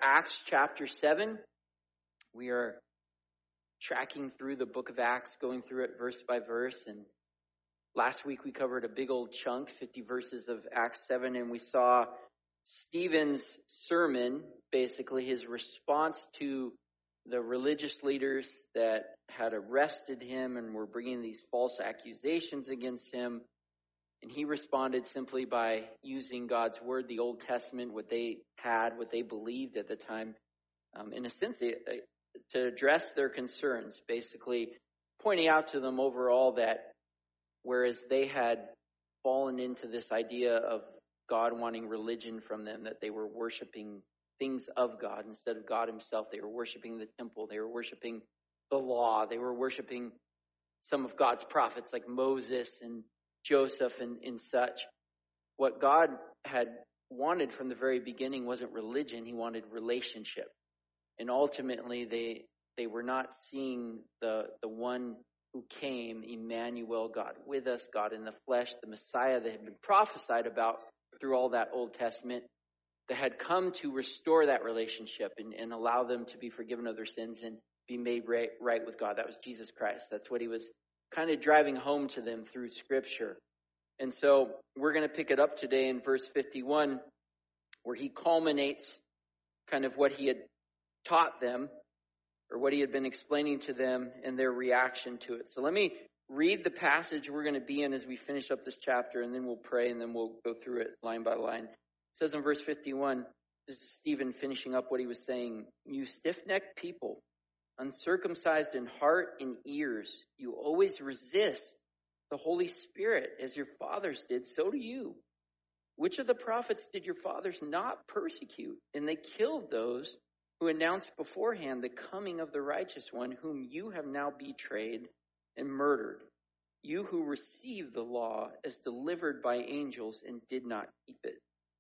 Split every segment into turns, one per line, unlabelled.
Acts chapter 7. We are tracking through the book of Acts, going through it verse by verse. And last week we covered a big old chunk, 50 verses of Acts 7, and we saw Stephen's sermon, basically his response to the religious leaders that had arrested him and were bringing these false accusations against him. And he responded simply by using God's word, the Old Testament, what they had, what they believed at the time, in a sense, to address their concerns, basically pointing out to them overall that whereas they had fallen into this idea of God wanting religion from them, that they were worshiping things of God instead of God himself. They were worshiping the temple. They were worshiping the law. They were worshiping some of God's prophets like Moses and Joseph and such. What God had wanted from the very beginning wasn't religion. He wanted relationship. And ultimately, they were not seeing the one who came, Emmanuel, God with us, God in the flesh, the Messiah that had been prophesied about through all that Old Testament, that had come to restore that relationship and allow them to be forgiven of their sins and be made right with God. That was Jesus Christ. That's what he was kind of driving home to them through Scripture. And so we're going to pick it up today in verse 51, where he culminates kind of what he had taught them, or what he had been explaining to them, and their reaction to it. So let me read the passage we're going to be in as we finish up this chapter, and then we'll pray, and then we'll go through it line by line. It says in verse 51, this is Stephen finishing up what he was saying. "You stiff-necked people, uncircumcised in heart and ears, you always resist the Holy Spirit as your fathers did, so do you. Which of the prophets did your fathers not persecute? And they killed those who announced beforehand the coming of the righteous one, whom you have now betrayed and murdered. You who received the law as delivered by angels and did not keep it."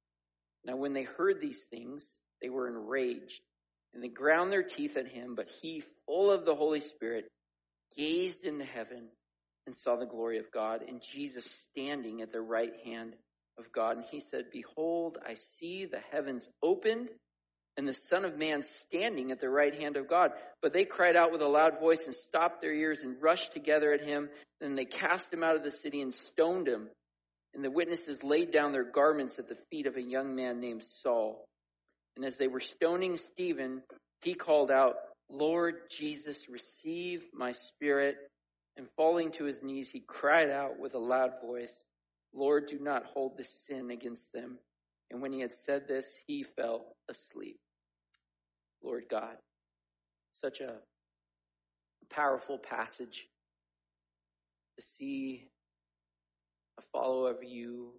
Now when they heard these things, they were enraged, and they ground their teeth at him. But he, full of the Holy Spirit, gazed into heaven and saw the glory of God, and Jesus standing at the right hand of God. And he said, "Behold, I see the heavens opened, and the Son of Man standing at the right hand of God." But they cried out with a loud voice and stopped their ears and rushed together at him. Then they cast him out of the city and stoned him. And the witnesses laid down their garments at the feet of a young man named Saul. And as they were stoning Stephen, he called out, "Lord Jesus, receive my spirit." And falling to his knees, he cried out with a loud voice, "Lord, do not hold this sin against them." And when he had said this, he fell asleep. Lord God, such a powerful passage to see a follower of you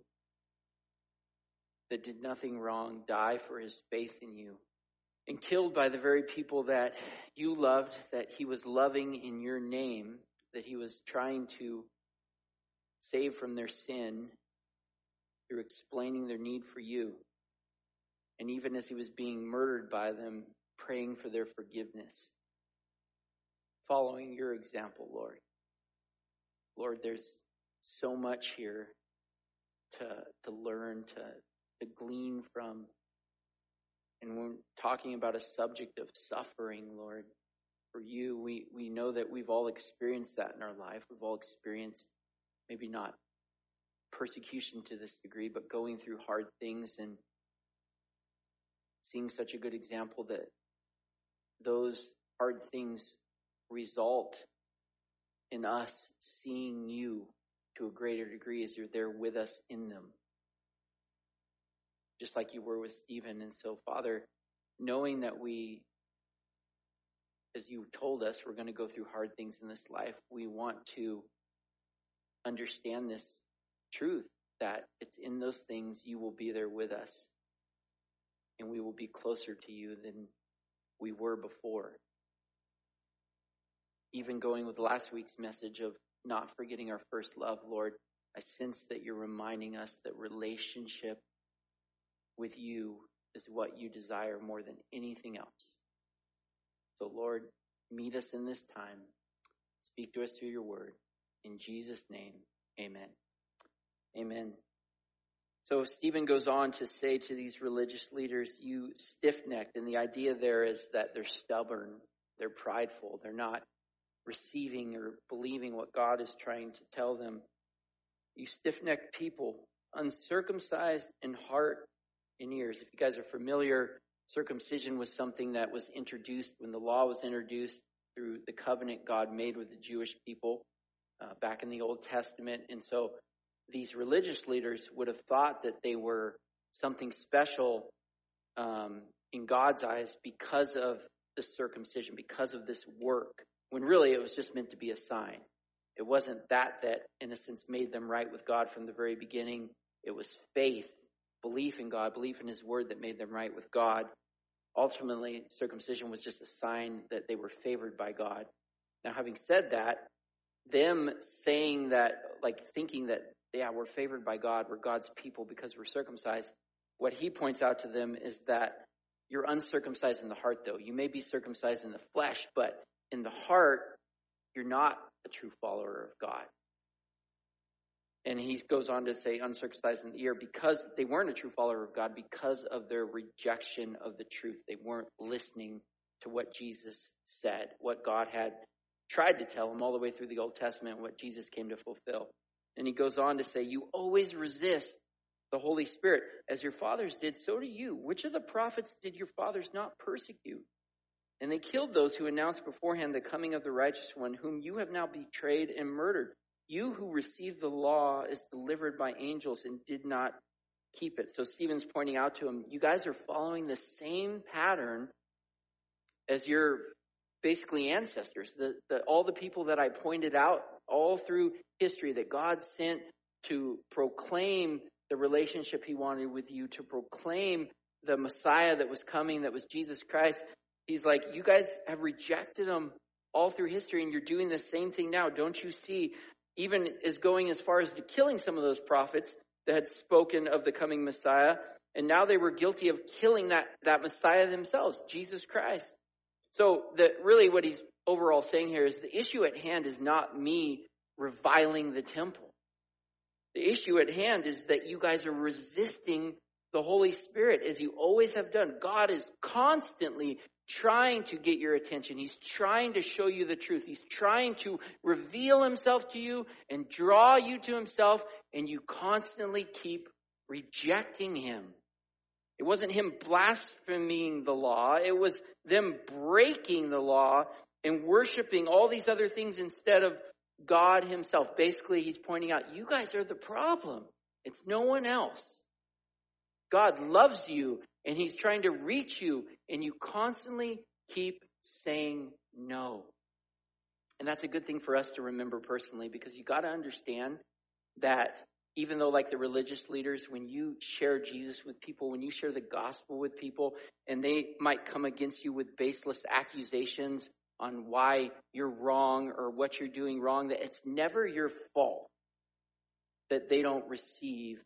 that did nothing wrong die for his faith in you, and killed by the very people that you loved, that he was loving in your name, that he was trying to save from their sin through explaining their need for you. And even as he was being murdered by them, praying for their forgiveness, following your example, Lord. Lord, there's so much here to learn, to glean from. And when talking about a subject of suffering, Lord, for you, we know that we've all experienced that in our life. We've all experienced maybe not persecution to this degree, but going through hard things and seeing such a good example that those hard things result in us seeing you to a greater degree as you're there with us in them, just like you were with Stephen. And so, Father, knowing that we, as you told us, we're going to go through hard things in this life, we want to understand this truth, that it's in those things you will be there with us, and we will be closer to you than we were before. Even going with last week's message of not forgetting our first love, Lord, I sense that you're reminding us that relationship with you is what you desire more than anything else. So, Lord, meet us in this time. Speak to us through your word. In Jesus' name, amen. Amen. So Stephen goes on to say to these religious leaders, you stiff-necked. And the idea there is that they're stubborn, they're prideful, they're not receiving or believing what God is trying to tell them. You stiff-necked people, uncircumcised in heart and ears. If you guys are familiar, circumcision was something that was introduced when the law was introduced through the covenant God made with the Jewish people back in the Old Testament. And so these religious leaders would have thought that they were something special in God's eyes because of the circumcision, because of this work, when really it was just meant to be a sign. It wasn't that, in a sense, made them right with God from the very beginning. It was faith, belief in God, belief in his word that made them right with God. Ultimately, circumcision was just a sign that they were favored by God. Now, having said that, them saying that, like thinking that, yeah, we're favored by God, we're God's people because we're circumcised, what he points out to them is that you're uncircumcised in the heart, though. You may be circumcised in the flesh, but in the heart, you're not a true follower of God. And he goes on to say uncircumcised in the ear because they weren't a true follower of God because of their rejection of the truth. They weren't listening to what Jesus said, what God had tried to tell them all the way through the Old Testament, what Jesus came to fulfill. And he goes on to say, you always resist the Holy Spirit. As your fathers did, so do you. Which of the prophets did your fathers not persecute? And they killed those who announced beforehand the coming of the righteous one, whom you have now betrayed and murdered. You who received the law is delivered by angels and did not keep it. So Stephen's pointing out to him, you guys are following the same pattern as your basically ancestors. All the people that I pointed out all through history that God sent to proclaim the relationship he wanted with you, to proclaim the Messiah that was coming, that was Jesus Christ. He's like, you guys have rejected him all through history, and you're doing the same thing now. Don't you see? Even is going as far as to killing some of those prophets that had spoken of the coming Messiah, and now they were guilty of killing that Messiah themselves, Jesus Christ. So really what he's overall saying here is the issue at hand is not me reviling the temple. The issue at hand is that you guys are resisting the Holy Spirit as you always have done. God is constantly trying to get your attention. He's trying to show you the truth. He's trying to reveal himself to you and draw you to himself, and you constantly keep rejecting him. It wasn't him blaspheming the law. It was them breaking the law and worshiping all these other things instead of God himself. Basically, he's pointing out, you guys are the problem. It's no one else. God loves you, and he's trying to reach you, and you constantly keep saying no. And that's a good thing for us to remember personally, because you got to understand that even though, like the religious leaders, when you share Jesus with people, when you share the gospel with people, and they might come against you with baseless accusations on why you're wrong or what you're doing wrong, that it's never your fault that they don't receive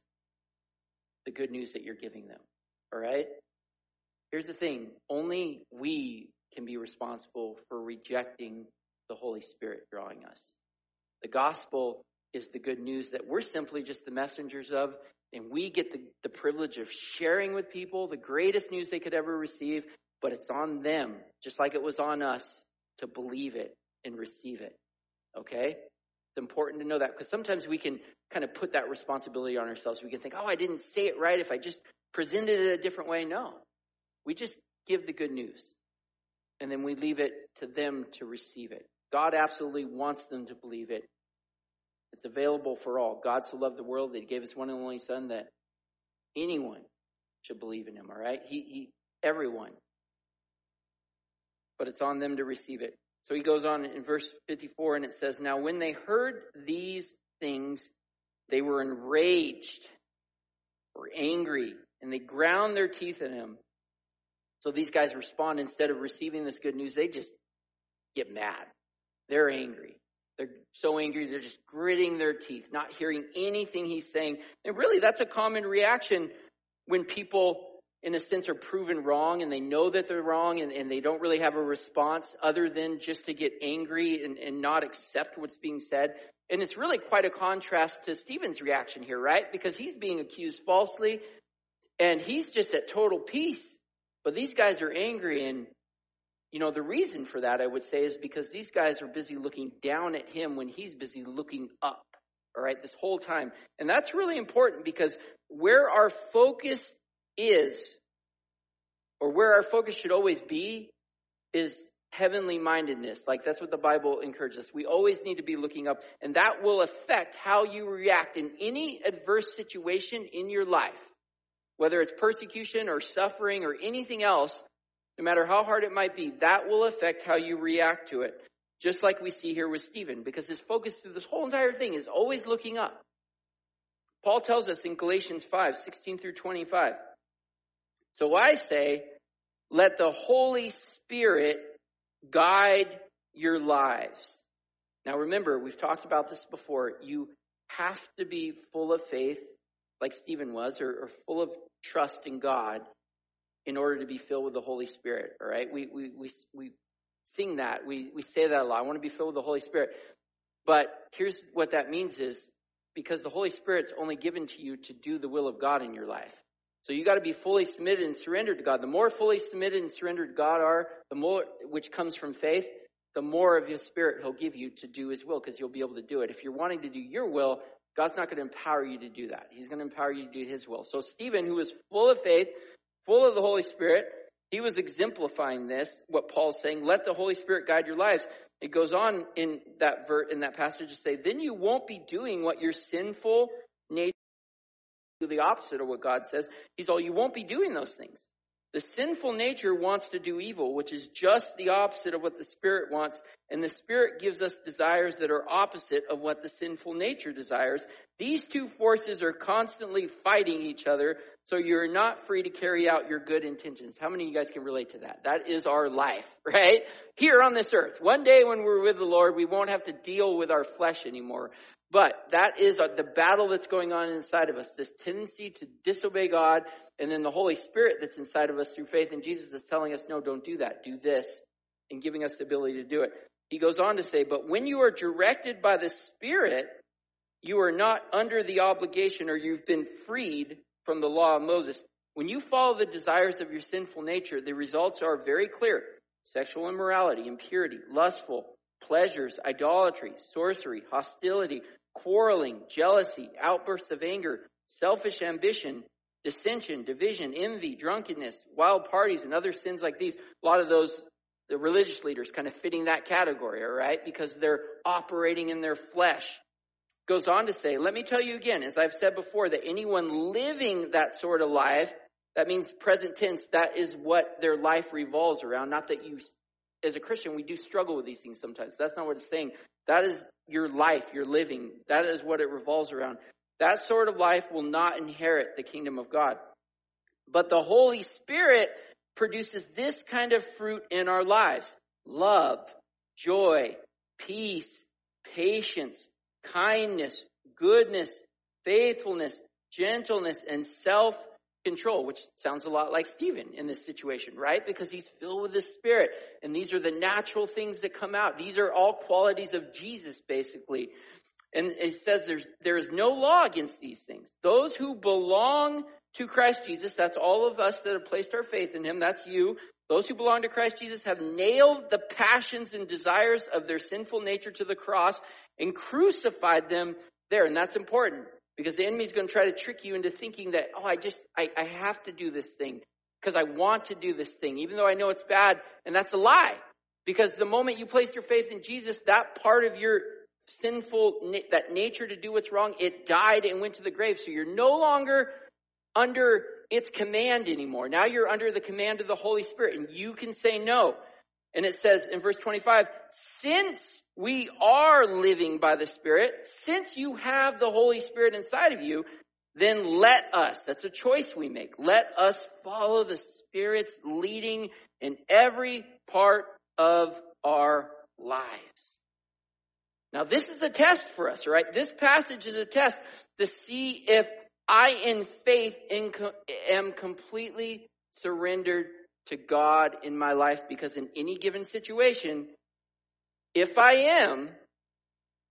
the good news that you're giving them. All right? Here's the thing. Only we can be responsible for rejecting the Holy Spirit drawing us. The gospel is the good news that we're simply just the messengers of, and we get the privilege of sharing with people the greatest news they could ever receive, but it's on them, just like it was on us, to believe it and receive it. Okay? It's important to know that, because sometimes we can kind of put that responsibility on ourselves. We can think, oh, I didn't say it right if I just presented it a different way. No. We just give the good news, and then we leave it to them to receive it. God absolutely wants them to believe it. It's available for all. God so loved the world that he gave his one and only son that anyone should believe in him, all right? Everyone. But it's on them to receive it. So he goes on in verse 54, and it says, now when they heard these things, they were enraged or angry, and they ground their teeth at him. So these guys respond, instead of receiving this good news, they just get mad. They're angry. They're so angry, they're just gritting their teeth, not hearing anything he's saying. And really, that's a common reaction when people, in a sense, are proven wrong and they know that they're wrong, and they don't really have a response other than just to get angry and not accept what's being said. And it's really quite a contrast to Stephen's reaction here, right? Because he's being accused falsely and he's just at total peace. But these guys are angry, and the reason for that, I would say, is because these guys are busy looking down at him when he's busy looking up, all right, this whole time. And that's really important, because where our focus is, or where our focus should always be, is heavenly mindedness. Like, that's what the Bible encourages us. We always need to be looking up, and that will affect how you react in any adverse situation in your life, whether it's persecution or suffering or anything else. No matter how hard it might be, that will affect how you react to it. Just like we see here with Stephen, because his focus through this whole entire thing is always looking up. Paul tells us in Galatians 5:16-25. So I say, let the Holy Spirit guide your lives. Now remember, we've talked about this before. You have to be full of faith, like Stephen was, or full of trust in God, in order to be filled with the Holy Spirit. All right, we sing that, we say that a lot. I want to be filled with the Holy Spirit. But here's what that means is, because the Holy Spirit's only given to you to do the will of God in your life. So you got to be fully submitted and surrendered to God. The more fully submitted and surrendered to God are, the more, which comes from faith, the more of His Spirit He'll give you to do His will, because you'll be able to do it. If you're wanting to do your will, God's not going to empower you to do that. He's going to empower you to do His will. So Stephen, who was full of faith, full of the Holy Spirit, he was exemplifying this, what Paul's saying, let the Holy Spirit guide your lives. It goes on in that passage to say, then you won't be doing what your sinful nature, the opposite of what God says. You won't be doing those things. The sinful nature wants to do evil, which is just the opposite of what the Spirit wants. And the Spirit gives us desires that are opposite of what the sinful nature desires. These two forces are constantly fighting each other, so you're not free to carry out your good intentions. How many of you guys can relate to that? That is our life, right? Here on this earth. One day when we're with the Lord, we won't have to deal with our flesh anymore. But that is the battle that's going on inside of us, this tendency to disobey God, and then the Holy Spirit that's inside of us through faith in Jesus that's telling us, no, don't do that, do this, and giving us the ability to do it. He goes on to say, but when you are directed by the Spirit, you are not under the obligation, or you've been freed from the law of Moses. When you follow the desires of your sinful nature, the results are very clear. Sexual immorality, impurity, lustful, pleasures, idolatry, sorcery, hostility, quarreling, jealousy, outbursts of anger, selfish ambition, dissension, division, envy, drunkenness, wild parties, and other sins like these. A lot of those, the religious leaders kind of fitting that category, all right? Because they're operating in their flesh. Goes on to say, let me tell you again, as I've said before, that anyone living that sort of life, that means present tense, that is what their life revolves around. Not that you, as a Christian, we do struggle with these things sometimes. That's not what it's saying. That is your life, your living. That is what it revolves around. That sort of life will not inherit the kingdom of God. But the Holy Spirit produces this kind of fruit in our lives: love, joy, peace, patience, kindness, goodness, faithfulness, gentleness, and self-control, which sounds a lot like Stephen in this situation, right? Because he's filled with the Spirit, and these are the natural things that come out. These are all qualities of Jesus, basically. And it says there is no law against these things. Those who belong to Christ Jesus, that's all of us that have placed our faith in Him, that's you. Those who belong to Christ Jesus have nailed the passions and desires of their sinful nature to the cross and crucified them there. And that's important, because the enemy is going to try to trick you into thinking that, I have to do this thing because I want to do this thing, even though I know it's bad. And that's a lie, because the moment you placed your faith in Jesus, that part of your sinful, that nature to do what's wrong, it died and went to the grave. So you're no longer under its command anymore. Now you're under the command of the Holy Spirit, and you can say no. And it says in verse 25, since we are living by the Spirit, since you have the Holy Spirit inside of you, then let us, that's a choice we make, let us follow the Spirit's leading in every part of our lives. Now this is a test for us, right? This passage is a test to see if I, in faith, am completely surrendered to God in my life, because in any given situation, if I am,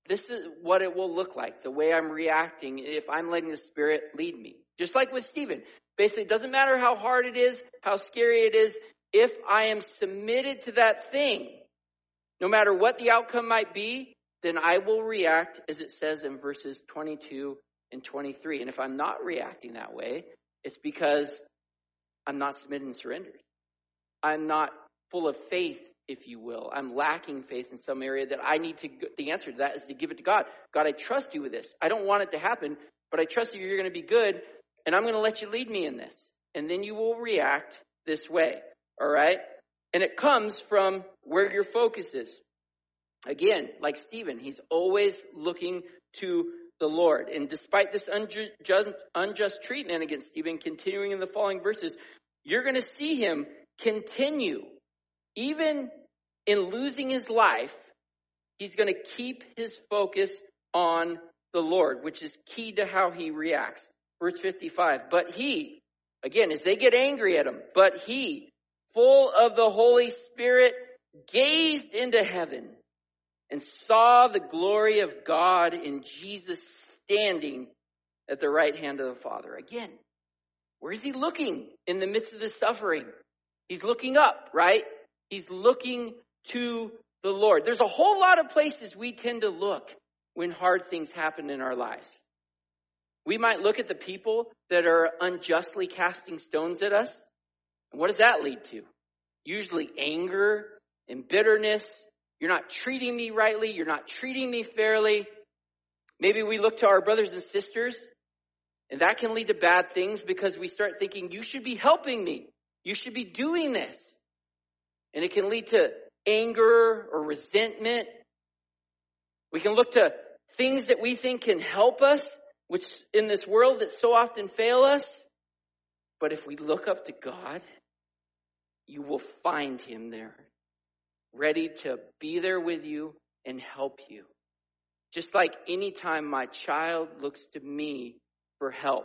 this is what it will look like, the way I'm reacting if I'm letting the Spirit lead me. Just like with Stephen. Basically, it doesn't matter how hard it is, how scary it is, if I am submitted to that thing, no matter what the outcome might be, then I will react as it says in verses 22 and 23. And if I'm not reacting that way, it's because I'm not submitted and surrendered. I'm not full of faith, if you will. I'm lacking faith in some area that I need to, the answer to that is to give it to God. God, I trust you with this. I don't want it to happen, but I trust you, you're going to be good, and I'm going to let you lead me in this. And then you will react this way, all right? And it comes from where your focus is. Again, like Stephen, he's always looking to the Lord. And despite this unjust treatment against Stephen, continuing in the following verses, you're going to see him continue. Even in losing his life, he's going to keep his focus on the Lord, which is key to how he reacts. Verse 55, but he, again, as they get angry at him, but he, full of the Holy Spirit, gazed into heaven and saw the glory of God in Jesus standing at the right hand of the Father. Again, where is he looking in the midst of this suffering? He's looking up, right? He's looking to the Lord. There's a whole lot of places we tend to look when hard things happen in our lives. We might look at the people that are unjustly casting stones at us. And what does that lead to? Usually anger and bitterness. You're not treating me rightly. You're not treating me fairly. Maybe we look to our brothers and sisters, and that can lead to bad things because we start thinking, you should be helping me. You should be doing this. And it can lead to anger or resentment. We can look to things that we think can help us, which in this world that so often fail us. But if we look up to God, you will find him there, ready to be there with you and help you. Just like any time my child looks to me for help,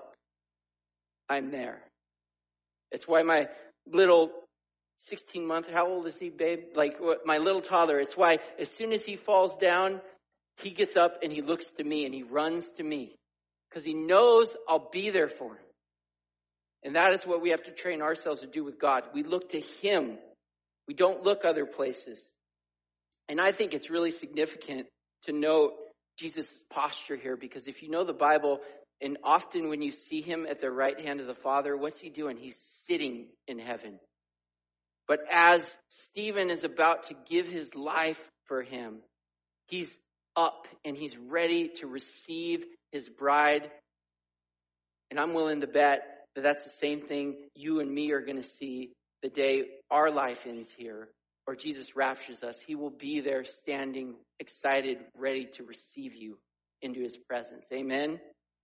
I'm there. It's why my little 16-month, how old is he, babe? Like my little toddler, it's why as soon as he falls down, he gets up and he looks to me and he runs to me because he knows I'll be there for him. And that is what we have to train ourselves to do with God. We look to him. We don't look other places. And I think it's really significant to note Jesus' posture here, because if you know the Bible, and often when you see him at the right hand of the Father, what's he doing? He's sitting in heaven. But as Stephen is about to give his life for him, he's up and he's ready to receive his bride. And I'm willing to bet that that's the same thing you and me are going to see the day our life ends here, or Jesus raptures us. He will be there standing, excited, ready to receive you into his presence. Amen.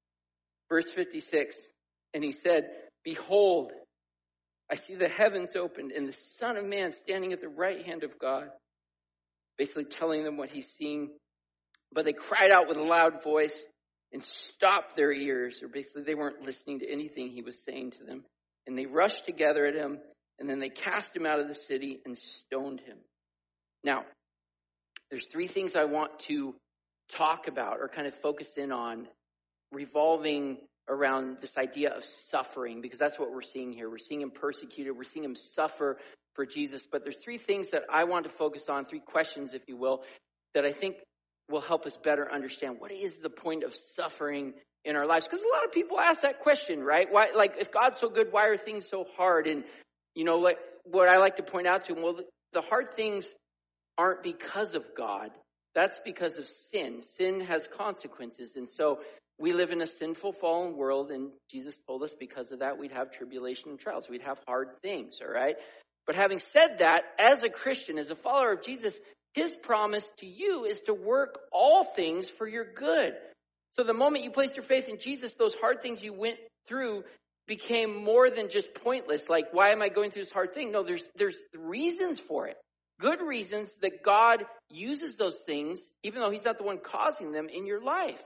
Verse 56, and he said, behold, I see the heavens opened and the Son of Man standing at the right hand of God. Basically telling them what he's seeing. But they cried out with a loud voice and stopped their ears. Or basically they weren't listening to anything he was saying to them. And they rushed together at him. And then they cast him out of the city and stoned him. Now, there's three things I want to talk about or kind of focus in on revolving around this idea of suffering, because that's what we're seeing here. We're seeing him persecuted. We're seeing him suffer for Jesus. But there's three things that I want to focus on, three questions, if you will, that I think will help us better understand what is the point of suffering in our lives. Because a lot of people ask that question, right? Why, like, if God's so good, why are things so hard? And, you know, like what I like to point out to them, well, the hard things aren't because of God. That's because of sin. Sin has consequences. And so we live in a sinful, fallen world, and Jesus told us because of that we'd have tribulation and trials. We'd have hard things, all right? But having said that, as a Christian, as a follower of Jesus, his promise to you is to work all things for your good. So the moment you placed your faith in Jesus, those hard things you went through became more than just pointless. Like, why am I going through this hard thing? No, there's reasons for it. Good reasons that God uses those things, even though he's not the one causing them in your life.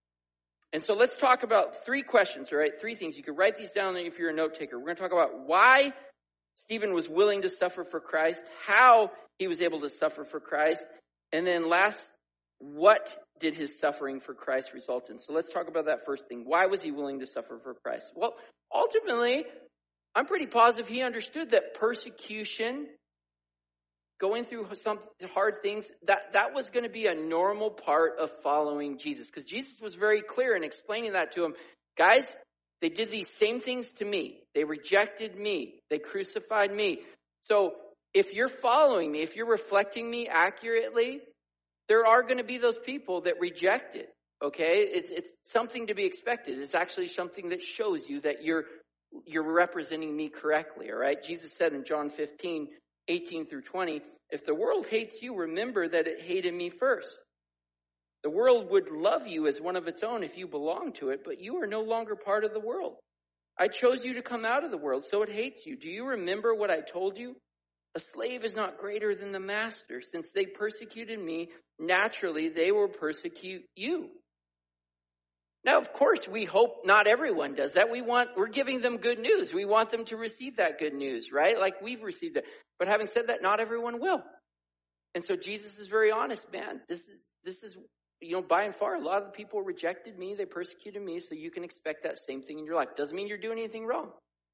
And so let's talk about three questions, all right? Three things. You can write these down if you're a note taker. We're going to talk about why Stephen was willing to suffer for Christ, how he was able to suffer for Christ, and then last what did his suffering for Christ result in? So let's talk about that first thing. Why was he willing to suffer for Christ? Well, ultimately, I'm pretty positive he understood that persecution, going through some hard things, that was going to be a normal part of following Jesus. Because Jesus was very clear in explaining that to him. Guys, they did these same things to me. They rejected me. They crucified me. So if you're following me, if you're reflecting me accurately, there are going to be those people that reject it. Okay? It's something to be expected. It's actually something that shows you that you're representing me correctly. All right? Jesus said in John 15:18 through 20, if the world hates you, remember that it hated me first. The world would love you as one of its own if you belong to it, but you are no longer part of the world. I chose you to come out of the world, so it hates you. Do you remember what I told you? A slave is not greater than the master. Since they persecuted me, naturally they will persecute you. Now, of course, we hope not everyone does that. We're giving them good news. We want them to receive that good news, right? Like we've received it. But having said that, not everyone will. And so Jesus is very honest, man. This is, by and far, a lot of the people rejected me. They persecuted me. So you can expect that same thing in your life. Doesn't mean you're doing anything wrong.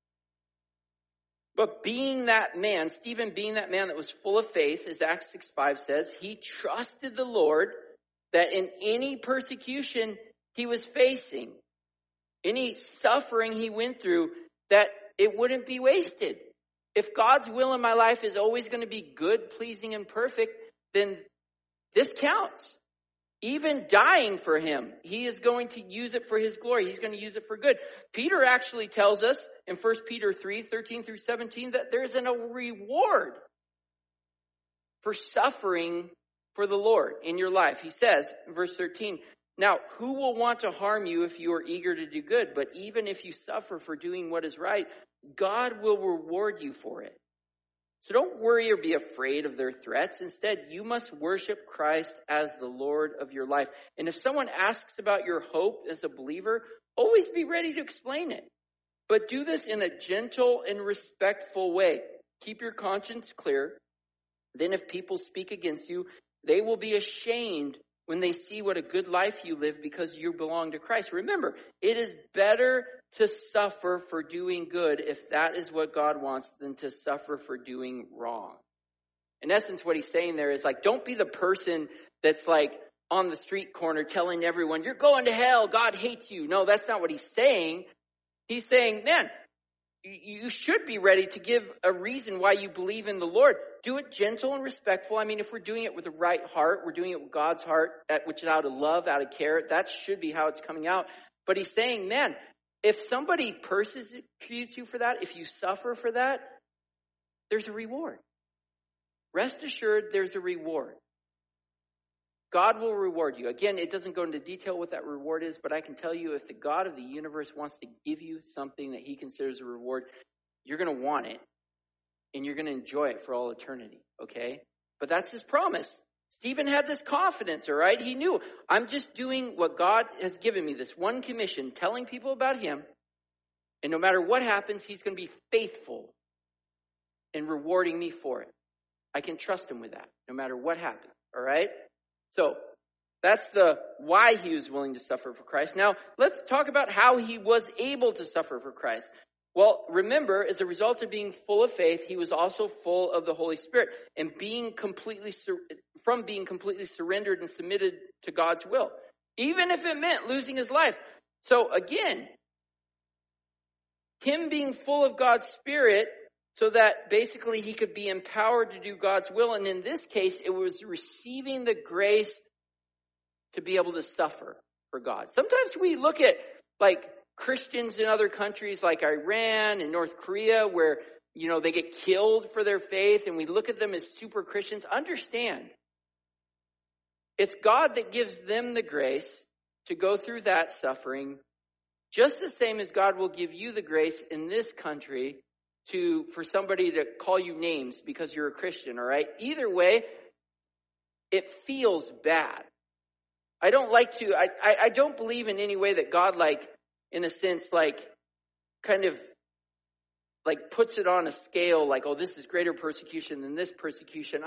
But being that man, Stephen being that man that was full of faith, as Acts 6:5 says, he trusted the Lord that in any persecution he was facing, any suffering he went through, that it wouldn't be wasted. If God's will in my life is always going to be good, pleasing, and perfect, then this counts. Even dying for him, he is going to use it for his glory. He's going to use it for good. Peter actually tells us in 1 Peter 3:13 through 17 that there's a reward for suffering for the Lord in your life. He says in verse 13, now, who will want to harm you if you are eager to do good? But even if you suffer for doing what is right, God will reward you for it. So don't worry or be afraid of their threats. Instead, you must worship Christ as the Lord of your life. And if someone asks about your hope as a believer, always be ready to explain it. But do this in a gentle and respectful way. Keep your conscience clear. Then if people speak against you, they will be ashamed when they see what a good life you live because you belong to Christ. Remember, it is better to suffer for doing good if that is what God wants than to suffer for doing wrong. In essence, what he's saying there is like, don't be the person that's like on the street corner telling everyone, you're going to hell, God hates you. No, that's not what he's saying. He's saying, man, you should be ready to give a reason why you believe in the Lord. Do it gentle and respectful. I mean, if we're doing it with the right heart, we're doing it with God's heart, which is out of love, out of care. That should be how it's coming out. But he's saying, man, if somebody persecutes you for that, if you suffer for that, there's a reward. Rest assured, there's a reward. God will reward you. Again, it doesn't go into detail what that reward is, but I can tell you if the God of the universe wants to give you something that he considers a reward, you're going to want it, and you're going to enjoy it for all eternity, okay? But that's his promise. Stephen had this confidence, all right? He knew, I'm just doing what God has given me, this one commission, telling people about him, and no matter what happens, he's going to be faithful in rewarding me for it. I can trust him with that, no matter what happens, all right? So that's the why he was willing to suffer for Christ. Now, let's talk about how he was able to suffer for Christ. Well, remember, as a result of being full of faith, he was also full of the Holy Spirit and being completely surrendered and submitted to God's will, even if it meant losing his life. So again, him being full of God's Spirit so that basically he could be empowered to do God's will. And in this case, it was receiving the grace to be able to suffer for God. Sometimes we look at like Christians in other countries like Iran and North Korea where, they get killed for their faith and we look at them as super Christians. Understand, it's God that gives them the grace to go through that suffering, just the same as God will give you the grace in this country for somebody to call you names because you're a Christian, all right? Either way, it feels bad. I don't believe in any way that God, like, in a sense, like, kind of, like, puts it on a scale, like, oh, this is greater persecution than this persecution.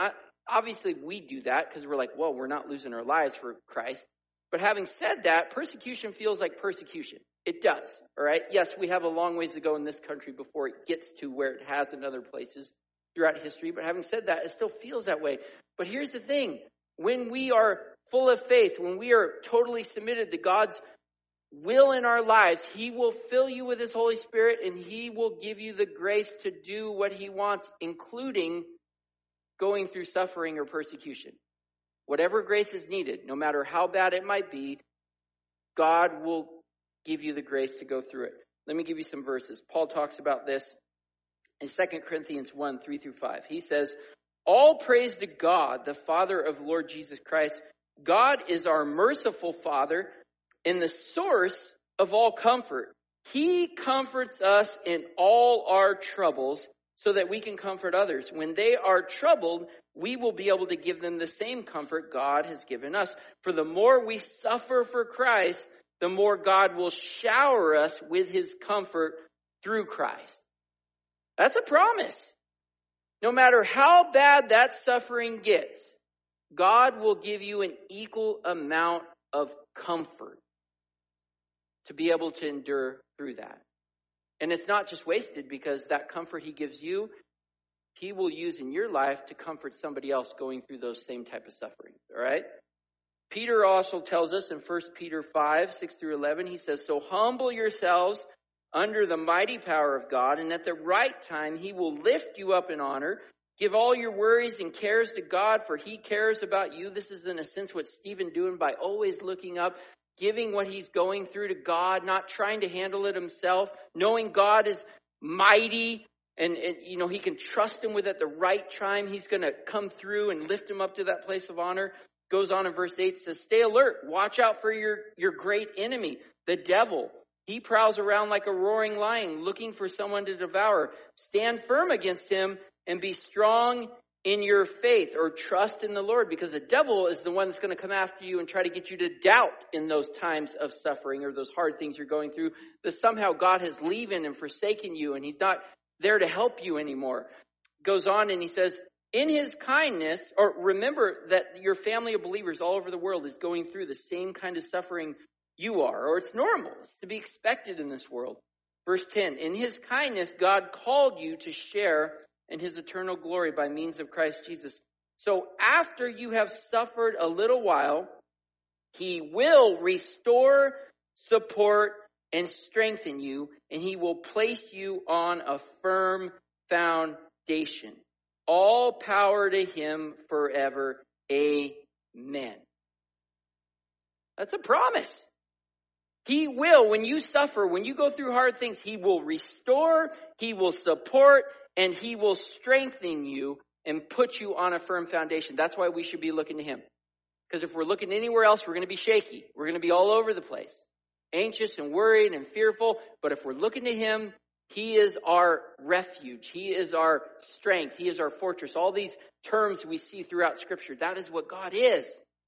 obviously we do that because we're like, well, we're not losing our lives for Christ. But having said that, persecution feels like persecution. It does, all right? Yes, we have a long ways to go in this country before it gets to where it has in other places throughout history. But having said that, it still feels that way. But here's the thing. When we are full of faith, when we are totally submitted to God's will in our lives, he will fill you with his Holy Spirit and he will give you the grace to do what he wants, including going through suffering or persecution. Whatever grace is needed, no matter how bad it might be, God will give you the grace to go through it. Let me give you some verses. Paul talks about this in 2 Corinthians 1, 3-5. He says, all praise to God, the Father of Lord Jesus Christ. God is our merciful Father and the source of all comfort. He comforts us in all our troubles so that we can comfort others. When they are troubled, we will be able to give them the same comfort God has given us. For the more we suffer for Christ, the more God will shower us with his comfort through Christ. That's a promise. No matter how bad that suffering gets, God will give you an equal amount of comfort to be able to endure through that. And it's not just wasted, because that comfort he gives you, he will use in your life to comfort somebody else going through those same type of sufferings. All right? Peter also tells us in 1 Peter 5, 6-11, he says, so humble yourselves under the mighty power of God, and at the right time he will lift you up in honor. Give all your worries and cares to God, for he cares about you. This is in a sense what Stephen doing by always looking up, giving what he's going through to God, not trying to handle it himself, knowing God is mighty and he can trust him with at the right time. He's going to come through and lift him up to that place of honor. Goes on in verse 8, says, stay alert. Watch out for your great enemy, the devil. He prowls around like a roaring lion, looking for someone to devour. Stand firm against him and be strong in your faith, or trust in the Lord, because the devil is the one that's going to come after you and try to get you to doubt in those times of suffering or those hard things you're going through, that somehow God has leaving and forsaken you and he's not there to help you anymore. Goes on and he says, in his kindness, or remember that your family of believers all over the world is going through the same kind of suffering you are, or it's normal. It's to be expected in this world. Verse 10, in his kindness, God called you to share in his eternal glory by means of Christ Jesus. So after you have suffered a little while, he will restore, support, and strengthen you, and he will place you on a firm foundation. All power to him forever. Amen. That's a promise. He will, when you suffer, when you go through hard things, he will restore, he will support, and he will strengthen you and put you on a firm foundation. That's why we should be looking to him. Because if we're looking anywhere else, we're going to be shaky. We're going to be all over the place. Anxious and worried and fearful. But if we're looking to him, he is our refuge. He is our strength. He is our fortress. All these terms we see throughout Scripture. That is what God is.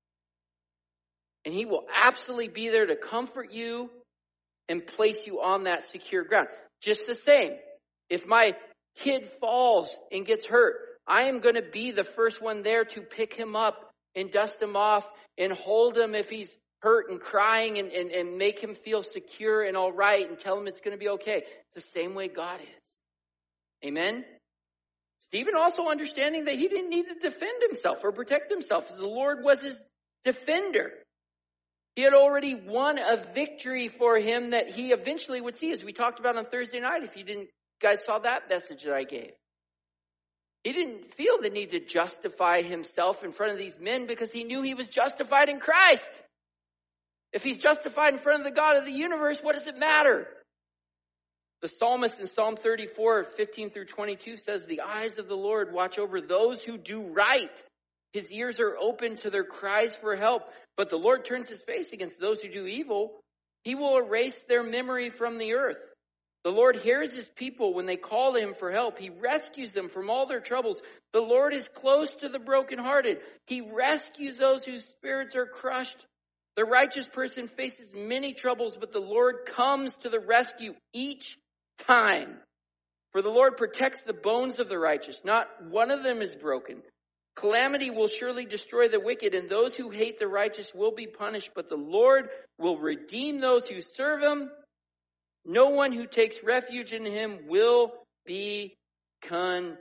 And he will absolutely be there to comfort you and place you on that secure ground. Just the same, if my kid falls and gets hurt, I am going to be the first one there to pick him up and dust him off and hold him if he's hurt and crying and make him feel secure and all right and tell him it's going to be okay. It's the same way God is. Amen? Stephen also understanding that he didn't need to defend himself or protect himself, as the Lord was his defender. He had already won a victory for him that he eventually would see, as we talked about on Thursday night, if you guys saw that message that I gave. He didn't feel the need to justify himself in front of these men because he knew he was justified in Christ. If he's justified in front of the God of the universe, what does it matter? The psalmist in Psalm 34, 15-22 says, the eyes of the Lord watch over those who do right. His ears are open to their cries for help. But the Lord turns his face against those who do evil. He will erase their memory from the earth. The Lord hears his people when they call to him for help. He rescues them from all their troubles. The Lord is close to the brokenhearted. He rescues those whose spirits are crushed. The righteous person faces many troubles, but the Lord comes to the rescue each time. For the Lord protects the bones of the righteous. Not one of them is broken. Calamity will surely destroy the wicked, and those who hate the righteous will be punished, but the Lord will redeem those who serve him. No one who takes refuge in him will be condemned.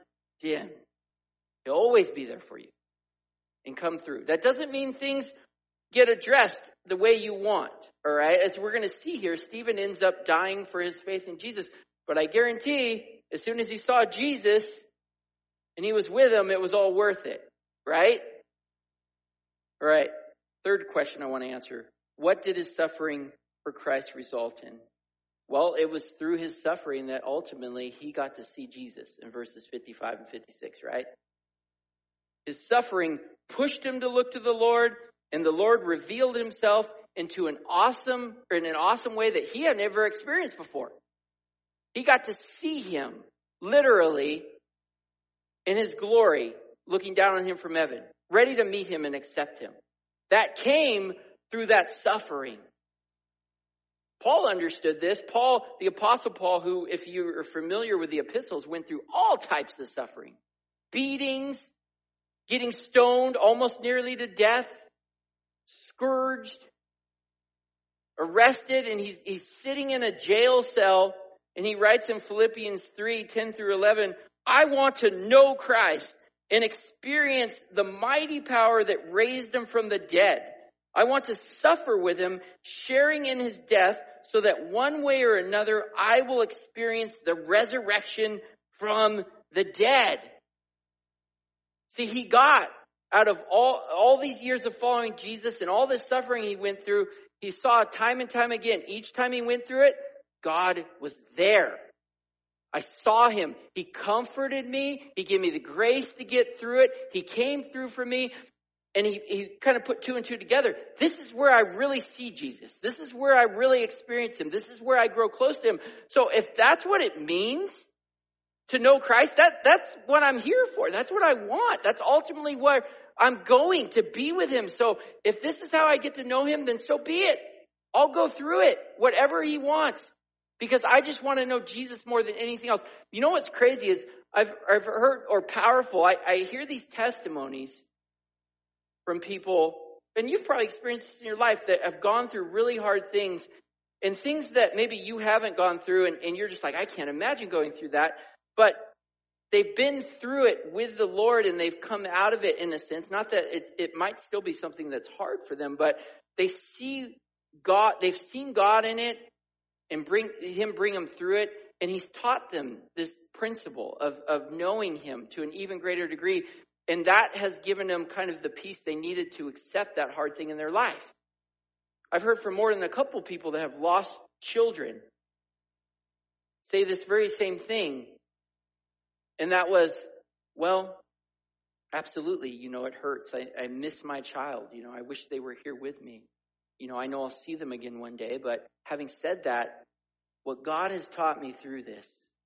He'll always be there for you and come through. That doesn't mean things get addressed the way you want, all right? As we're going to see here, Stephen ends up dying for his faith in Jesus. But I guarantee, as soon as he saw Jesus and he was with him, it was all worth it, right? All right, third question I want to answer. What did his suffering for Christ result in? Well, it was through his suffering that ultimately he got to see Jesus in verses 55 and 56, right? His suffering pushed him to look to the Lord, and the Lord revealed himself in an awesome way that he had never experienced before. He got to see him literally in his glory, looking down on him from heaven, ready to meet him and accept him. That came through that suffering. Paul understood this. Paul, the Apostle Paul, who, if you are familiar with the epistles, went through all types of suffering. Beatings, getting stoned almost nearly to death, scourged, arrested, and he's sitting in a jail cell, and he writes in Philippians 3:10-11, I want to know Christ and experience the mighty power that raised him from the dead. I want to suffer with him, sharing in his death, so that one way or another I will experience the resurrection from the dead. See, he got out of all these years of following Jesus and all this suffering he went through, he saw time and time again. Each time he went through it, God was there. I saw him. He comforted me. He gave me the grace to get through it. He came through for me. And he kind of put two and two together. This is where I really see Jesus. This is where I really experience him. This is where I grow close to him. So if that's what it means to know Christ, that's what I'm here for. That's what I want. That's ultimately where I'm going, to be with him. So if this is how I get to know him, then so be it. I'll go through it, whatever he wants, because I just want to know Jesus more than anything else. You know what's crazy is I've heard, or powerful, I hear these testimonies from people, and you've probably experienced this in your life, that have gone through really hard things, and things that maybe you haven't gone through, and you're just like, I can't imagine going through that. But they've been through it with the Lord, and they've come out of it in a sense. Not that it might still be something that's hard for them, but they see God, they've seen God in it, and bring them through it. And he's taught them this principle of knowing him to an even greater degree. And that has given them kind of the peace they needed to accept that hard thing in their life. I've heard from more than a couple people that have lost children say this very same thing. And that was, well, absolutely, it hurts. I miss my child. I wish they were here with me. I know I'll see them again one day. But having said that, what God has taught me through this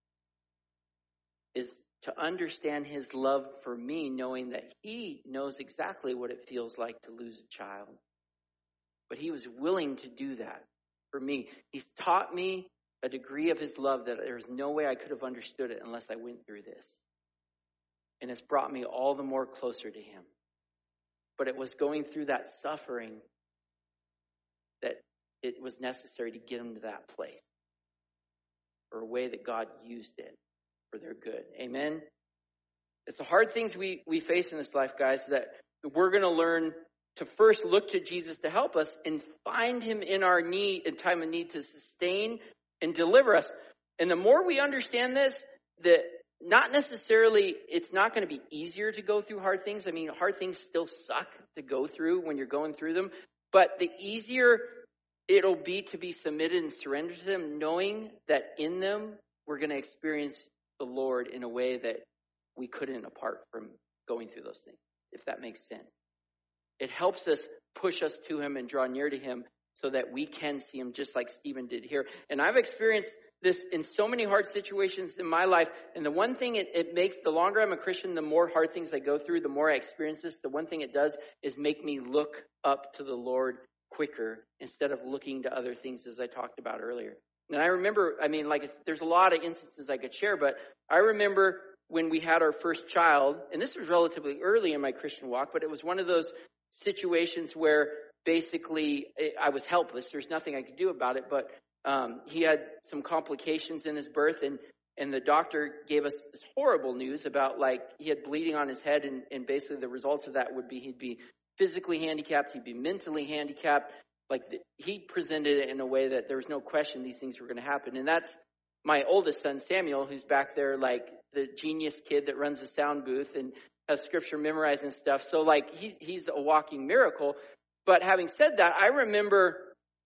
is to understand his love for me, knowing that he knows exactly what it feels like to lose a child. But he was willing to do that for me. He's taught me a degree of his love that there's no way I could have understood it unless I went through this. And it's brought me all the more closer to him. But it was going through that suffering that it was necessary to get him to that place, or a way that God used it for their good. Amen? It's the hard things we face in this life, guys, that we're going to learn to first look to Jesus to help us and find him in our need, in time of need, to sustain and deliver us. And the more we understand this, that not necessarily, it's not going to be easier to go through hard things. I mean, hard things still suck to go through when you're going through them. But the easier it'll be to be submitted and surrendered to them, knowing that in them we're going to experience the Lord in a way that we couldn't apart from going through those things, if that makes sense. It helps us push us to him and draw near to him so that we can see him, just like Stephen did here. And I've experienced this in so many hard situations in my life. And the one thing it makes, the longer I'm a Christian, the more hard things I go through, the more I experience this. The one thing it does is make me look up to the Lord quicker instead of looking to other things, as I talked about earlier. And I remember, there's a lot of instances I could share, but I remember when we had our first child, and this was relatively early in my Christian walk, but it was one of those situations where basically I was helpless. There's nothing I could do about it, but he had some complications in his birth, and the doctor gave us this horrible news about, like, he had bleeding on his head, and basically the results of that would be he'd be physically handicapped, he'd be mentally handicapped. He presented it in a way that there was no question these things were going to happen. And that's my oldest son, Samuel, who's back there, like the genius kid that runs a sound booth and has scripture memorized and stuff. So like he's a walking miracle. But having said that, I remember,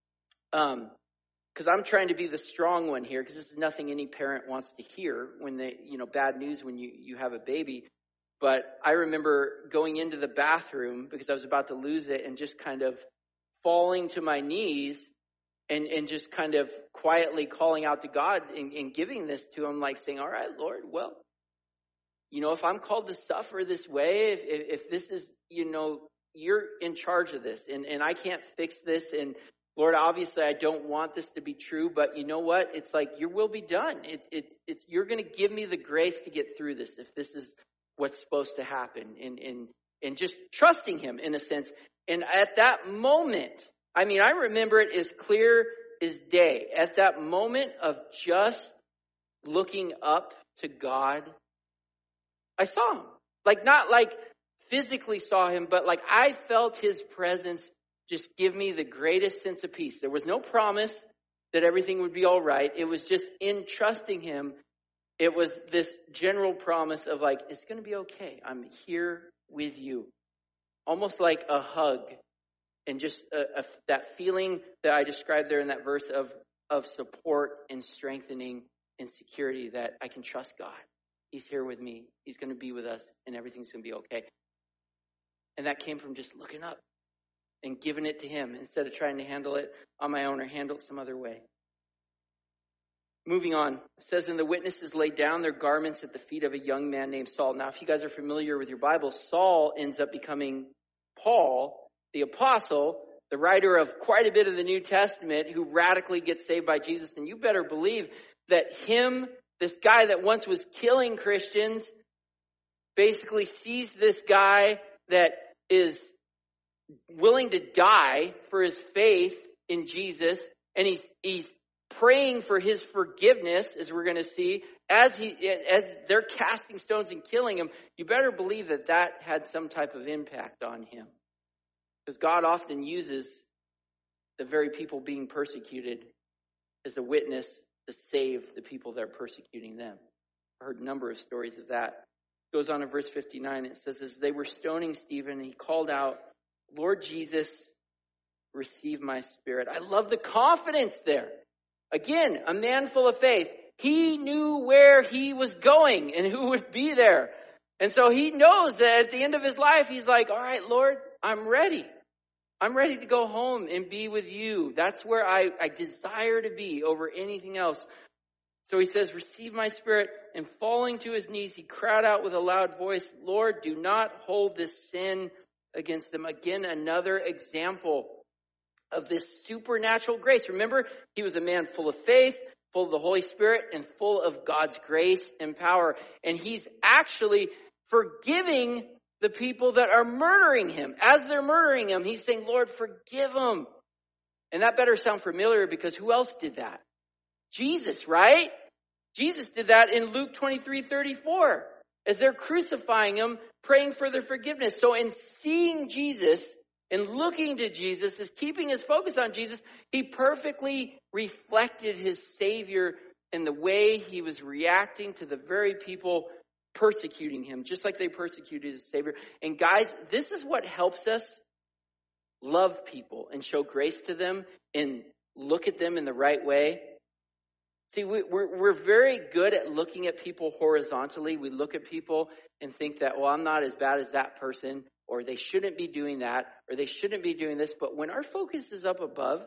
because I'm trying to be the strong one here, because this is nothing any parent wants to hear when bad news when you have a baby. But I remember going into the bathroom because I was about to lose it and just kind of falling to my knees and just kind of quietly calling out to God and giving this to him, like saying, all right, Lord, well, if I'm called to suffer this way, if this is, you're in charge of this and I can't fix this. And Lord, obviously I don't want this to be true, but you know what? It's like your will be done. It's you're going to give me the grace to get through this if this is what's supposed to happen, and just trusting him in a sense. And at that moment, I remember it as clear as day. At that moment of just looking up to God, I saw him. Not physically saw him, but I felt his presence just give me the greatest sense of peace. There was no promise that everything would be all right. It was just in trusting him. It was this general promise of it's going to be okay. I'm here with you. Almost like a hug. And just that feeling that I described there in that verse of support and strengthening and security, that I can trust God. He's here with me. He's going to be with us, and everything's going to be okay. And that came from just looking up and giving it to him instead of trying to handle it on my own or handle it some other way. Moving on, it says, and the witnesses laid down their garments at the feet of a young man named Saul. Now, if you guys are familiar with your Bible, Saul ends up becoming Paul, the apostle, the writer of quite a bit of the New Testament, who radically gets saved by Jesus. And you better believe that this guy that once was killing Christians, basically sees this guy that is willing to die for his faith in Jesus. And he's praying for his forgiveness, as we're going to see, as they're casting stones and killing him. You better believe that had some type of impact on him. Because God often uses the very people being persecuted as a witness to save the people that are persecuting them. I've heard a number of stories of that. It goes on in verse 59. It says, as they were stoning Stephen, he called out, Lord Jesus, receive my spirit. I love the confidence there. Again, a man full of faith. He knew where he was going and who would be there. And so he knows that at the end of his life, he's like, all right, Lord, I'm ready. I'm ready to go home and be with you. That's where I desire to be over anything else. So he says, receive my spirit. And falling to his knees, he cried out with a loud voice, Lord, do not hold this sin against them. Again, another example of this supernatural grace. Remember, he was a man full of faith, full of the Holy Spirit, and full of God's grace and power. And he's actually forgiving the people that are murdering him. As they're murdering him, he's saying, Lord, forgive them. And that better sound familiar, because who else did that? Jesus, right? Jesus did that in Luke 23:34. As they're crucifying him, praying for their forgiveness. So in seeing Jesus and looking to Jesus, as keeping his focus on Jesus, he perfectly reflected his Savior in the way he was reacting to the very people persecuting him, just like they persecuted his Savior. And guys, this is what helps us love people and show grace to them and look at them in the right way. See, we're very good at looking at people horizontally. We look at people and think that, well, I'm not as bad as that person, or they shouldn't be doing that, or they shouldn't be doing this. But when our focus is up above,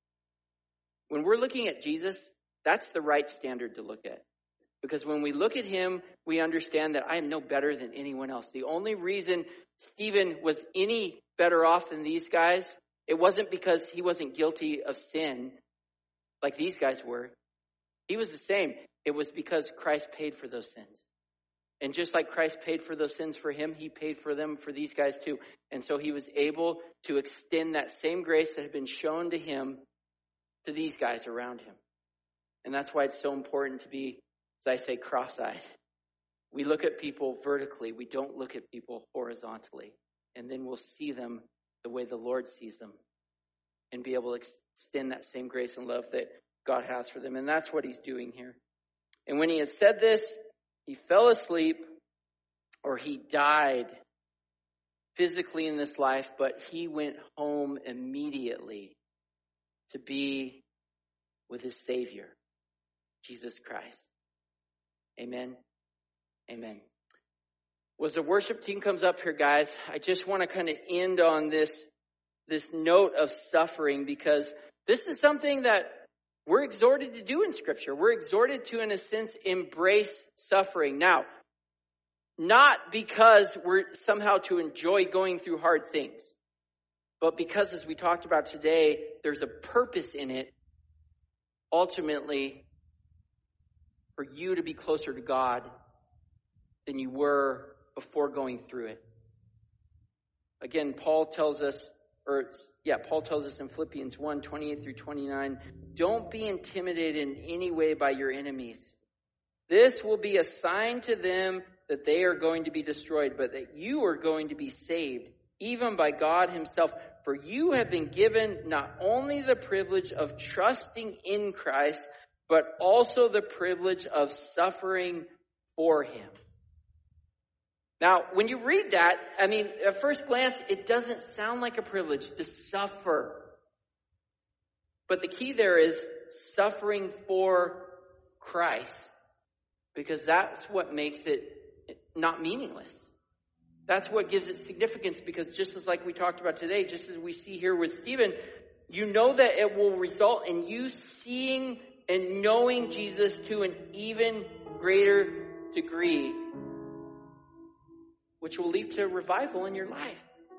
when we're looking at Jesus, that's the right standard to look at. Because when we look at him, we understand that I am no better than anyone else. The only reason Stephen was any better off than these guys, it wasn't because he wasn't guilty of sin like these guys were. He was the same. It was because Christ paid for those sins. And just like Christ paid for those sins for him, he paid for them for these guys too. And so he was able to extend that same grace that had been shown to him to these guys around him. And that's why it's so important to be, as I say, cross-eyed. We look at people vertically. We don't look at people horizontally. And then we'll see them the way the Lord sees them and be able to extend that same grace and love that God has for them. And that's what he's doing here. And when he had said this, he fell asleep, or he died physically in this life, but he went home immediately to be with his Savior, Jesus Christ. Amen. Amen. Well, as the worship team comes up here, guys, I just want to kind of end on this note of suffering, because this is something that we're exhorted to do in Scripture. We're exhorted to, in a sense, embrace suffering. Now, not because we're somehow to enjoy going through hard things, but because, as we talked about today, there's a purpose in it, ultimately, for you to be closer to God than you were before going through it. Again, Paul tells us in Philippians 1, 28 through 29, don't be intimidated in any way by your enemies. This will be a sign to them that they are going to be destroyed, but that you are going to be saved, even by God himself. For you have been given not only the privilege of trusting in Christ, but also the privilege of suffering for him. Now, when you read that, I mean, at first glance, it doesn't sound like a privilege to suffer. But the key there is suffering for Christ, because that's what makes it not meaningless. That's what gives it significance, because just as like we talked about today, just as we see here with Stephen, you know that it will result in you seeing and knowing Jesus to an even greater degree, which will lead to revival in your life.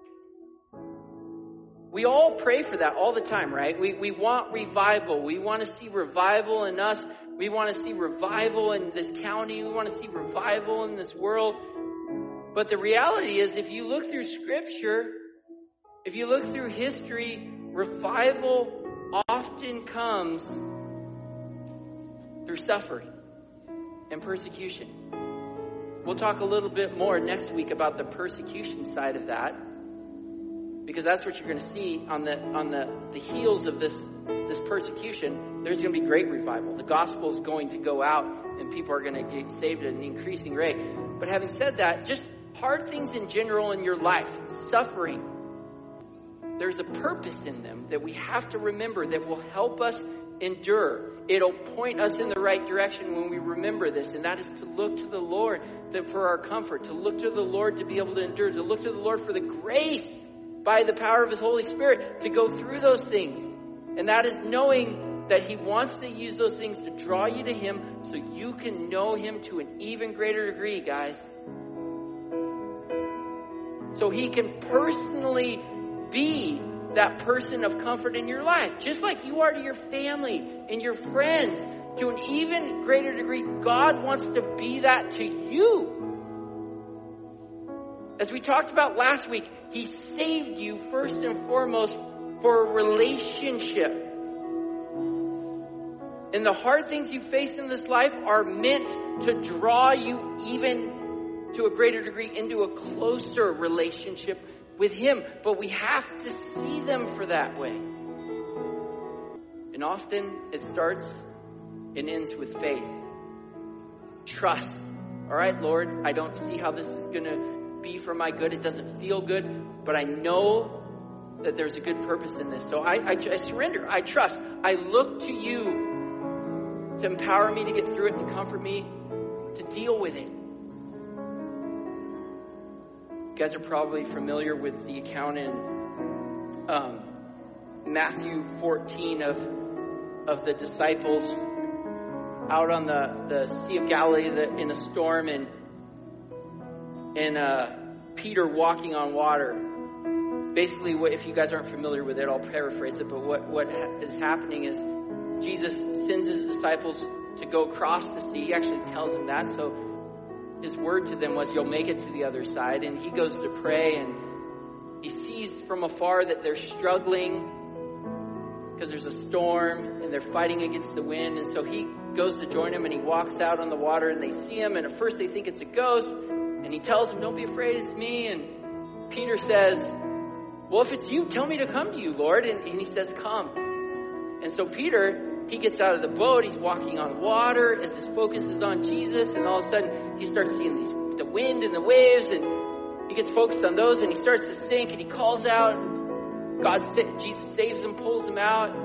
We all pray for that all the time, right? We want revival. We want to see revival in us. We want to see revival in this county. We want to see revival in this world. But the reality is, if you look through Scripture, if you look through history, revival often comes through suffering and persecution. We'll talk a little bit more next week about the persecution side of that, because that's what you're going to see on the heels of this persecution. There's going to be great revival. The gospel is going to go out, and people are going to get saved at an increasing rate. But having said that, just hard things in general in your life, suffering, there's a purpose in them that we have to remember that will help us endure. It'll point us in the right direction when we remember this, and that is to look to the Lord for our comfort, to look to the Lord to be able to endure, to look to the Lord for the grace by the power of his Holy Spirit to go through those things. And that is knowing that he wants to use those things to draw you to him so you can know him to an even greater degree, guys. So he can personally be that person of comfort in your life, just like you are to your family and your friends. To an even greater degree, God wants to be that to you. As we talked about last week, he saved you first and foremost for a relationship. And the hard things you face in this life are meant to draw you even to a greater degree into a closer relationship with him. But we have to see them for that way. And often it starts and ends with faith. Trust. All right, Lord, I don't see how this is going to be for my good. It doesn't feel good, but I know that there's a good purpose in this. So I surrender. I trust. I look to you to empower me to get through it, to comfort me, to deal with it. You guys are probably familiar with the account in Matthew 14 of the disciples out on the Sea of Galilee in a storm, and Peter walking on water. Basically, if you guys aren't familiar with it, I'll paraphrase it, but what is happening is Jesus sends his disciples to go across the sea. He actually tells them that. So his word to them was, you'll make it to the other side. And he goes to pray, and he sees from afar that they're struggling because there's a storm and they're fighting against the wind. And so he goes to join him, and he walks out on the water, and they see him, and at first they think it's a ghost. And he tells them, don't be afraid, it's me. And Peter says, well, if it's you, tell me to come to you, Lord. And he says, come. And so Peter, he gets out of the boat. He's walking on water as his focus is on Jesus. And all of a sudden, he starts seeing the wind and the waves. And he gets focused on those. And he starts to sink. And he calls out. And Jesus saves him, pulls him out.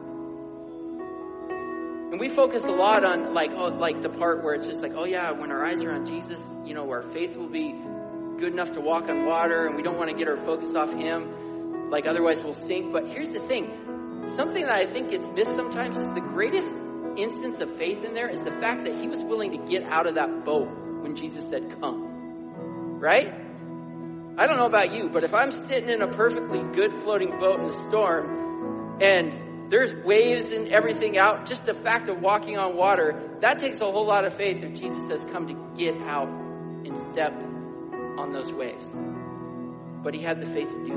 And we focus a lot on like the part where it's just like, oh yeah, when our eyes are on Jesus, our faith will be good enough to walk on water, and we don't want to get our focus off him, like otherwise we'll sink. But here's the thing, something that I think gets missed sometimes is the greatest instance of faith in there is the fact that he was willing to get out of that boat when Jesus said come, right? I don't know about you, but if I'm sitting in a perfectly good floating boat in the storm and there's waves and everything out, just the fact of walking on water, that takes a whole lot of faith if Jesus says come to get out and step on those waves. But he had the faith to do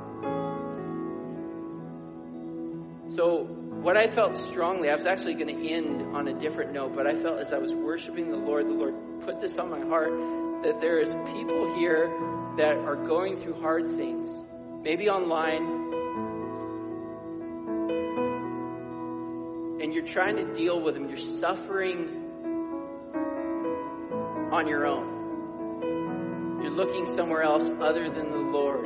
that. So what I felt strongly, I was actually going to end on a different note, but I felt as I was worshiping the Lord put this on my heart, that there is people here that are going through hard things, maybe online, and you're trying to deal with them. You're suffering on your own. You're looking somewhere else other than the Lord.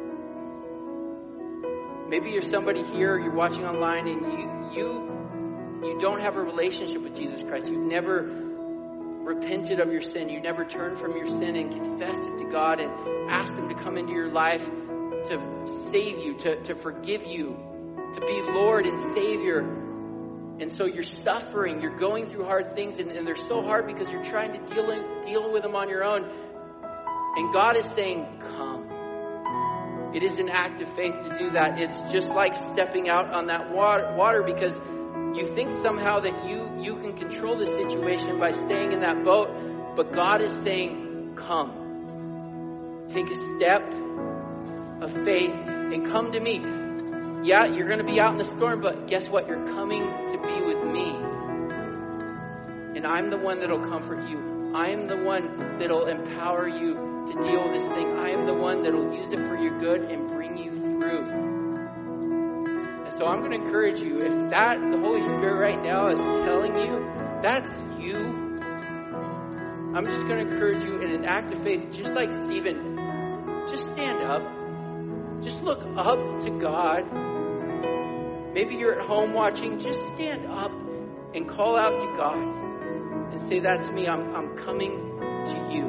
Maybe you're somebody here, you're watching online, and you don't have a relationship with Jesus Christ. You've never repented of your sin. You never turned from your sin and confessed it to God and asked him to come into your life to save you, to forgive you, to be Lord and Savior. And so you're suffering, you're going through hard things, and they're so hard because you're trying to deal with them on your own. And God is saying, come. It is an act of faith to do that. It's just like stepping out on that water because you think somehow that you can control the situation by staying in that boat. But God is saying, come. Take a step of faith and come to me. Yeah, you're going to be out in the storm, but guess what? You're coming to be with me. And I'm the one that'll comfort you. I am the one that'll empower you to deal with this thing. I am the one that'll use it for your good and bring you through. And so I'm going to encourage you, if the Holy Spirit right now is telling you, that's you. I'm just going to encourage you in an act of faith, just like Stephen, just stand up. Just look up to God. Maybe you're at home watching, just stand up and call out to God and say, that's me, I'm coming to you.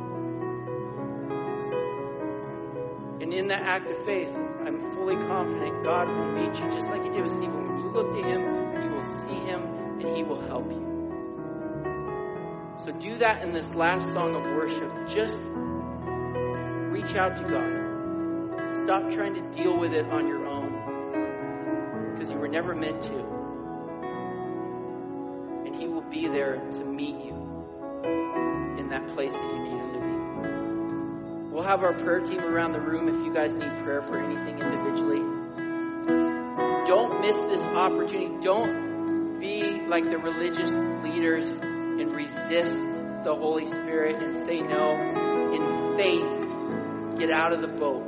And in that act of faith, I'm fully confident God will meet you just like he did with Stephen. When you look to him, you will see him and he will help you. So do that in this last song of worship. Just reach out to God. Stop trying to deal with it on your own, because you were never meant to. And he will be there to meet you in that place that you need him to be. We'll have our prayer team around the room if you guys need prayer for anything individually. Don't miss this opportunity. Don't be like the religious leaders and resist the Holy Spirit and say no. In faith, get out of the boat.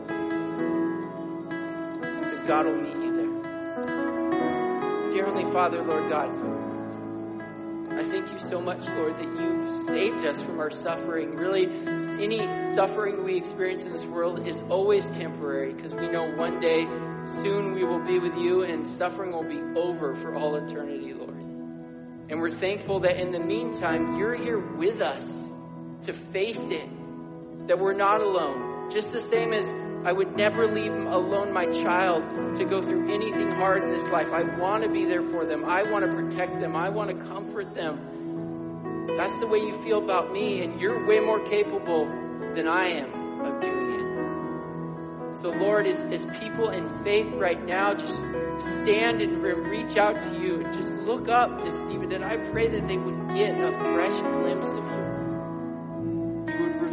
God will meet you there. Dear Heavenly Father, Lord God, I thank you so much, Lord, that you've saved us from our suffering. Really, any suffering we experience in this world is always temporary, because we know one day, soon we will be with you and suffering will be over for all eternity, Lord. And we're thankful that in the meantime, you're here with us to face it, that we're not alone. Just the same as I would never leave alone my child to go through anything hard in this life. I want to be there for them. I want to protect them. I want to comfort them. That's the way you feel about me, and you're way more capable than I am of doing it. So Lord, as people in faith right now just stand and reach out to you, and just look up to Stephen, and I pray that they would get a fresh glimpse of you.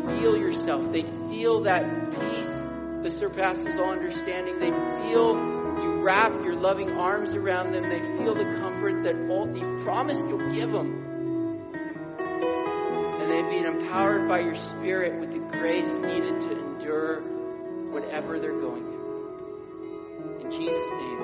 feel yourself. They'd feel that peace that surpasses all understanding. They'd feel you wrap your loving arms around them. They'd feel the comfort that all you've promised you'll give them. And they'd be empowered by your Spirit with the grace needed to endure whatever they're going through. In Jesus' name.